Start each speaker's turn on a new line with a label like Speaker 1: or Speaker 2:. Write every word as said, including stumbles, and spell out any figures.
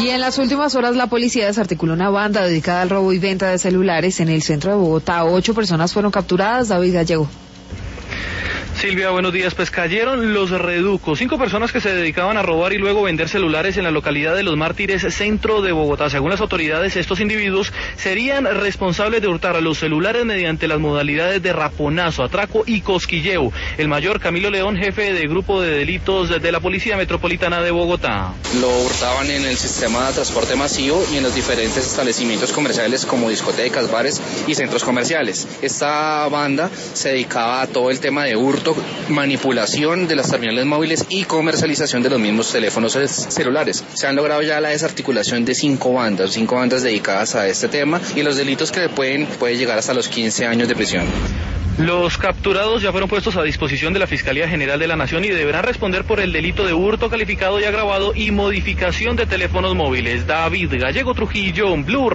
Speaker 1: Y en las últimas horas la policía desarticuló una banda dedicada al robo y venta de celulares en el centro de Bogotá. Ocho personas fueron capturadas. David Gallego.
Speaker 2: Silvia, buenos días. Pues cayeron los reducos, cinco personas que se dedicaban a robar y luego vender celulares en la localidad de Los Mártires, centro de Bogotá. Según las autoridades, estos individuos serían responsables de hurtar los celulares mediante las modalidades de raponazo, atraco y cosquilleo. El mayor Camilo León, jefe de grupo de delitos de la Policía Metropolitana de Bogotá.
Speaker 3: Lo hurtaban en el sistema de transporte masivo y en los diferentes establecimientos comerciales como discotecas, bares y centros comerciales. Esta banda se dedicaba a todo el tema de hurto, manipulación de las terminales móviles y comercialización de los mismos teléfonos celulares. Se han logrado ya la desarticulación de cinco bandas, cinco bandas dedicadas a este tema, y los delitos que pueden puede llegar hasta los quince años de prisión.
Speaker 2: Los capturados ya fueron puestos a disposición de la Fiscalía General de la Nación y deberán responder por el delito de hurto calificado y agravado y modificación de teléfonos móviles. David Gallego Trujillo, Blue.